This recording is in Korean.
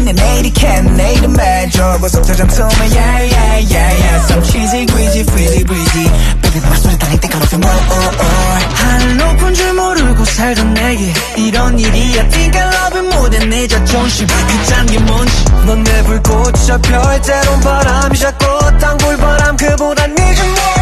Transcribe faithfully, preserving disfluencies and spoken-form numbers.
내 내일이 캔 내일은 매줘 벌써 터져 to me yeah yeah yeah yeah Some cheesy greasy freezy breezy Baby 맘 소리 달릴 때 가로등 oh oh oh 하늘 높은 줄 모르고 살던 내게 이런 일이야 Think I love it more than 내 자존심 그 짠 게 뭔지 넌 내 불꽃이자 별때론 바람이 자꾸 땅굴바람 그보다 늦은 뭐